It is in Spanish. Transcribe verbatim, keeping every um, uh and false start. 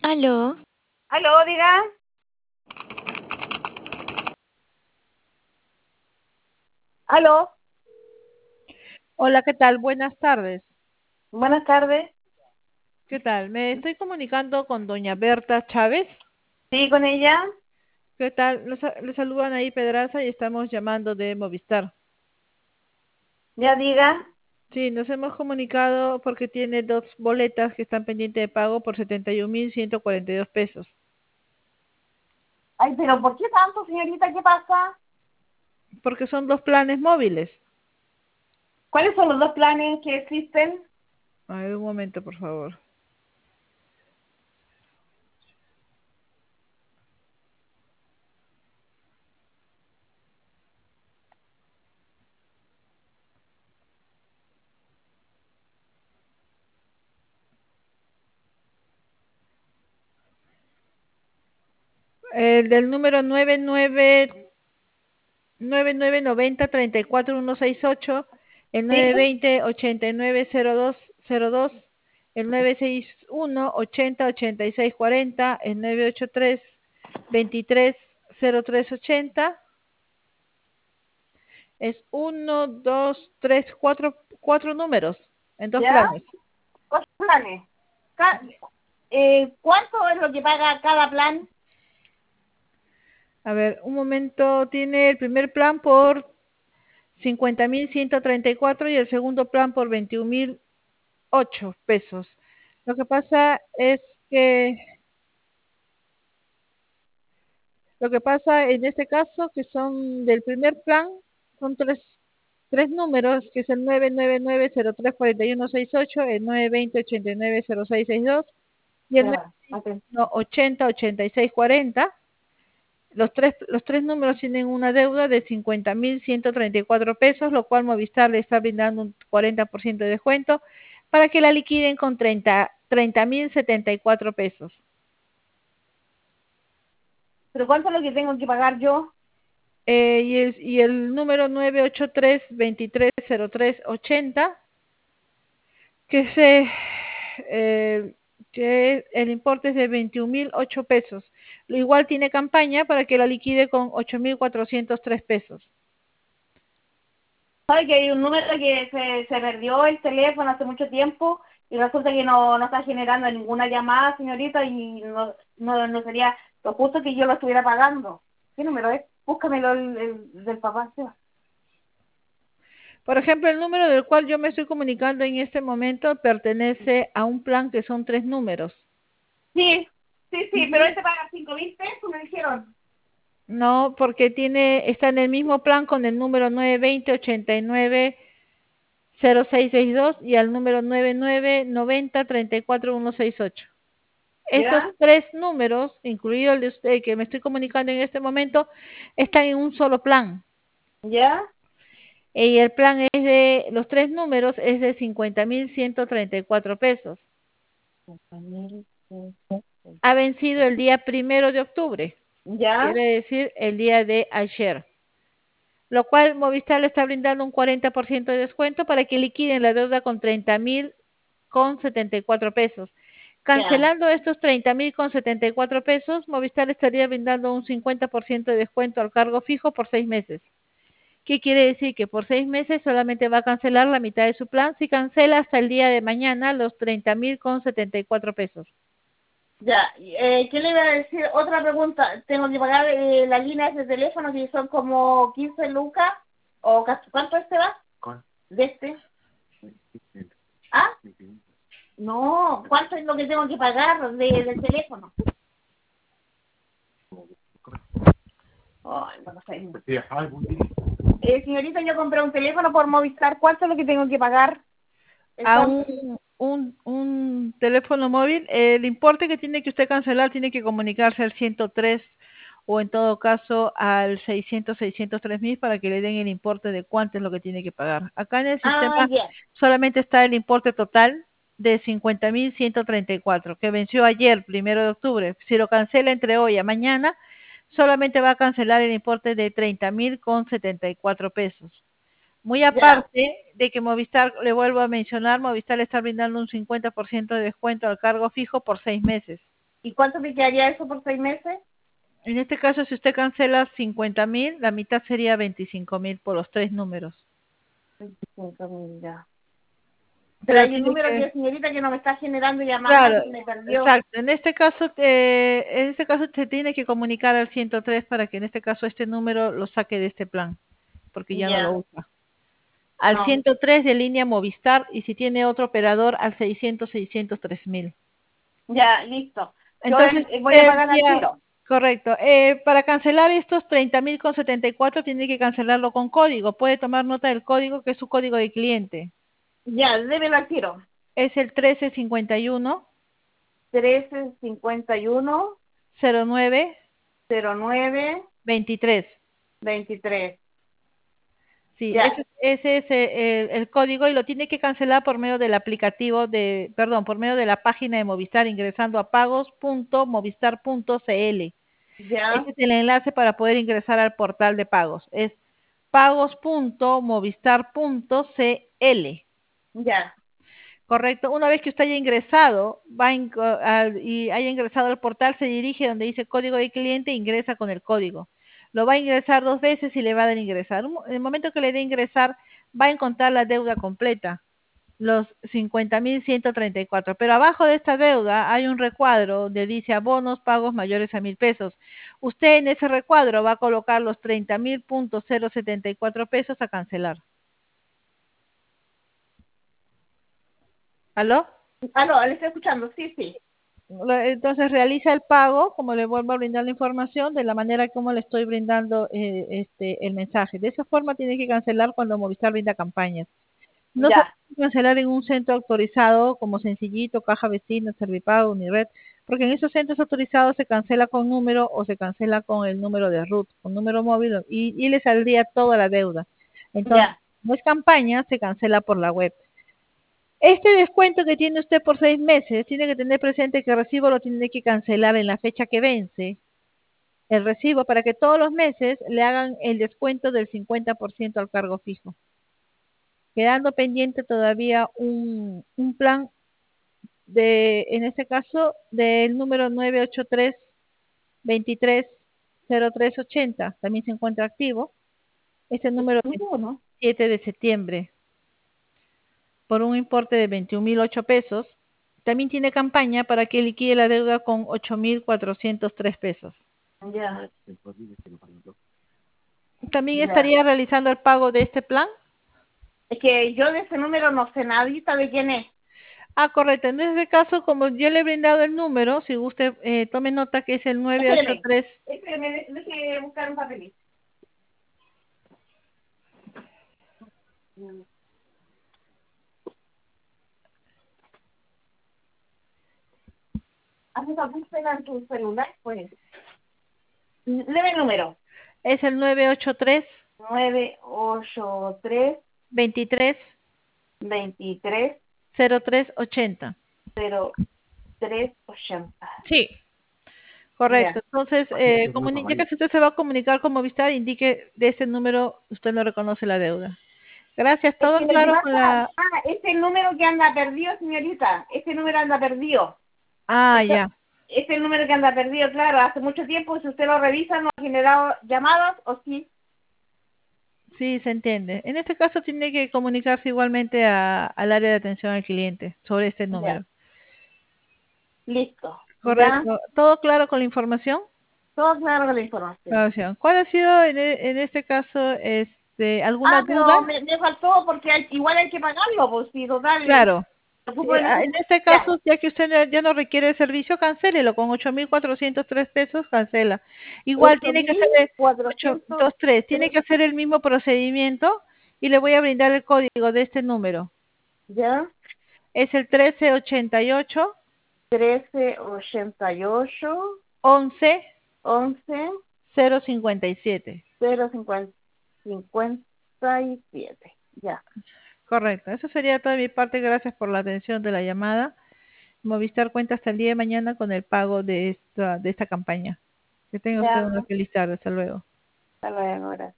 Aló. Aló, diga. Aló, Hola, ¿qué tal? Buenas tardes. buenas tardes. ¿Qué tal? Me estoy comunicando con doña Berta Chávez. Sí, con ella. ¿Qué tal? Le, sa- le saludan ahí Pedraza y estamos llamando de Movistar. Ya diga. Sí, nos hemos comunicado porque tiene dos boletas que están pendientes de pago por setenta y un mil ciento cuarenta y dos pesos. Ay, pero ¿por qué tanto, señorita? ¿Qué pasa? Porque son dos planes móviles. ¿Cuáles son los dos planes que existen? A ver, un momento, por favor. El del número nueve nueve nueve nueve noventa treinta y cuatro ciento sesenta y ocho, el Sí. nueve veinte ochenta y nueve cero dos cero dos, el nueve seis uno ochenta ochenta y seis cuarenta, el nueve ocho tres veintitrés cero tres ochenta. Es uno, dos, tres, cuatro, cuatro números en dos ¿Ya? planes. ¿Cuántos planes? Ca- eh, ¿Cuánto es lo que paga cada plan? A ver, un momento, tiene el primer plan por cincuenta mil ciento treinta y cuatro y el segundo plan por veintiún mil ocho pesos. Lo que pasa es que Lo que pasa en este caso que son del primer plan, son tres, tres números, que es el nueve nueve nueve cero tres cuatro uno seis ocho, el nueve veinte ochenta y nueve cero seis sesenta y dos y el Ya, ok. nueve ochenta ochenta y seis cuarenta. Los tres, los tres números tienen una deuda de cincuenta mil ciento treinta y cuatro pesos, lo cual Movistar le está brindando un cuarenta por ciento de descuento para que la liquiden con treinta mil setenta y cuatro pesos. ¿Pero cuánto es lo que tengo que pagar yo? Eh, y, el, y el número nueve ocho tres veintitrés cero tres ochenta, que se eh, que el importe es de veintiún mil ocho pesos. Lo igual tiene campaña para que la liquide con ocho mil cuatrocientos tres pesos. ¿Sabe que hay un número que se, se perdió el teléfono hace mucho tiempo y resulta que no, no está generando ninguna llamada, señorita, y no, no, no sería lo justo que yo lo estuviera pagando? ¿Qué número es? Búscamelo el, el- del papá. ¿Sí? Por ejemplo, el número del cual yo me estoy comunicando en este momento pertenece a un plan que son tres números. Sí, sí, sí, pero Ujú. este paga cinco mil pesos, me dijeron. No, porque tiene, está en el mismo plan con el número nueve veinte ochenta y nueve cero seis seis dos y al número nueve nueve noventa treinta y cuatro ciento sesenta y ocho. Estos ¿Ya? tres números, incluido el de usted que me estoy comunicando en este momento, están en un solo plan. ¿Ya? Y el plan es de, los tres números es de cincuenta mil ciento treinta y cuatro pesos. Ha vencido el día primero de octubre, ¿Ya? quiere decir el día de ayer. Lo cual Movistar le está brindando un cuarenta por ciento de descuento para que liquiden la deuda con treinta mil con setenta y cuatro pesos. Ya. Cancelando estos treinta mil con setenta y cuatro pesos, Movistar estaría brindando un cincuenta por ciento de descuento al cargo fijo por seis meses. ¿Qué quiere decir? Que por seis meses solamente va a cancelar la mitad de su plan si cancela hasta el día de mañana los treinta mil con setenta y cuatro pesos. Ya. Eh, ¿qué le iba a decir? Otra pregunta. ¿Tengo que pagar eh, las líneas de teléfono que son como quince lucas? ¿O casi- cuánto este va? ¿De este? ¿Ah? No, ¿cuánto es lo que tengo que pagar de, del teléfono? Ay, no sé. Eh, señorita, yo compré un teléfono por Movistar. ¿Cuánto es lo que tengo que pagar? A Está- un, un, un teléfono móvil, el importe que tiene que usted cancelar tiene que comunicarse al ciento tres o en todo caso al seiscientos seiscientos tres mil para que le den el importe de cuánto es lo que tiene que pagar. Acá en el Ah, sistema ya. solamente está el importe total de cincuenta mil ciento treinta y cuatro que venció ayer, primero de octubre. Si lo cancela entre hoy a mañana, solamente va a cancelar el importe de treinta mil con setenta y cuatro pesos. Muy Ya. aparte de que Movistar, le vuelvo a mencionar, Movistar le está brindando un cincuenta por ciento de descuento al cargo fijo por seis meses. ¿Y cuánto me quedaría eso por seis meses? En este caso, si usted cancela cincuenta mil, la mitad sería veinticinco mil por los tres números. veinticinco mil ya. Pero Pero hay un tiene número que, que, señorita, que no me está generando llamadas claro, y me perdió. exacto. En este caso, eh, en este caso se tiene que comunicar al ciento tres para que en este caso este número lo saque de este plan, porque ya no lo Ya, usa. Al no. ciento tres de línea Movistar y si tiene otro operador al seiscientos, seiscientos tres mil. Ya, listo. Yo Entonces, eh, voy a eh, pagar al ya, tiro. correcto. Eh, para cancelar estos treinta mil con setenta y cuatro tiene que cancelarlo con código. Puede tomar nota del código que es su código de cliente. Ya, débelo al tiro. Es el trece cincuenta y uno trece cincuenta y uno cero nueve cero nueve veintitrés. veintitrés. Sí, Ya, ese, ese es eh, el, el código y lo tiene que cancelar por medio del aplicativo de, perdón, por medio de la página de Movistar ingresando a pagos punto movistar punto cl. ya, Ese es el enlace para poder ingresar al portal de pagos. Es pagos punto movistar punto cl. ya, Correcto. Una vez que usted haya ingresado va a, y haya ingresado al portal, se dirige donde dice código de cliente e ingresa con el código. Lo va a ingresar dos veces y le va a dar ingresar. En el momento que le dé ingresar, va a encontrar la deuda completa, los cincuenta mil ciento treinta y cuatro. Pero abajo de esta deuda hay un recuadro donde dice abonos pagos mayores a mil pesos. Usted en ese recuadro va a colocar los treinta mil punto cero setenta y cuatro pesos a cancelar. ¿Aló? aló, le estoy escuchando, sí, sí. Entonces realiza el pago, como le vuelvo a brindar la información, de la manera como le estoy brindando eh, este el mensaje. De esa forma tiene que cancelar cuando Movistar brinda campañas. No se Ya, puede cancelar en un centro autorizado como Sencillito, Caja Vecina, Servipago, Unired, porque en esos centros autorizados se cancela con número o se cancela con el número de RUT, con número móvil y, y le saldría toda la deuda. Entonces, ya, no es campaña, se cancela por la web. Este descuento que tiene usted por seis meses, tiene que tener presente que el recibo lo tiene que cancelar en la fecha que vence el recibo para que todos los meses le hagan el descuento del cincuenta por ciento al cargo fijo. Quedando pendiente todavía un, un plan de, en este caso, del número nueve ocho tres veintitrés cero tres ochenta, también se encuentra activo. Este número es ¿no? siete de septiembre, por un importe de veintiún mil ocho pesos. También tiene campaña para que liquide la deuda con ocho mil cuatrocientos tres pesos. Ya, También ya. estaría realizando el pago de este plan. Es que yo de ese número no sé nadita de quién es. Ah, correcto. En este caso, como yo le he brindado el número, si usted eh, tome nota que es el nueve ocho Espéreme, tres. espéreme, deje buscar un papelito. ¿Haces algún pena en tu celular? Pues. Leve el número. Es el nueve ocho tres nueve ocho tres veintitrés veintitrés cero tres ochenta. cero tres ochenta. Sí, correcto. Ya. Entonces, eh, comuni- ya que usted se va a comunicar con Movistar, indique de ese número usted no reconoce la deuda. Gracias, Es todo que lo que claro con pasa, la... ah, es el número que anda perdido, señorita. Este número anda perdido. Ah, Esto, ya. es el número que anda perdido, claro. Hace mucho tiempo, si usted lo revisa, no ha generado llamadas o sí. Sí, se entiende. En este caso tiene que comunicarse igualmente a- al área de atención al cliente sobre este Ya. número. Listo. Ya. Correcto. ¿Todo claro con la información? Todo claro con la información. Gracias. ¿Cuál ha sido en, e- en este caso este alguna Ah, duda? pero me, me faltó porque hay- igual hay que pagarlo, pues sí, total. Claro. Ocupo Eh, en ah, ese- en este Ya. caso, ya que usted no- ya no requiere el servicio, cancélelo con ocho mil cuatrocientos tres pesos, cancela. Igual ocho tiene que mil hacer el cuatrocientos ocho dos tres, tiene tres que hacer el mismo procedimiento y le voy a brindar el código de este número. Ya. Es el trece ochenta y ocho Trece ochenta y ocho once once cero cincuenta y siete. cero cincuenta cincuenta y siete. Ya. Correcto. Eso sería toda mi parte. Gracias por la atención de la llamada. Movistar cuenta hasta el día de mañana con el pago de esta, de esta campaña. Que tenga usted Ya. una feliz tarde. Hasta luego. Hasta luego, gracias.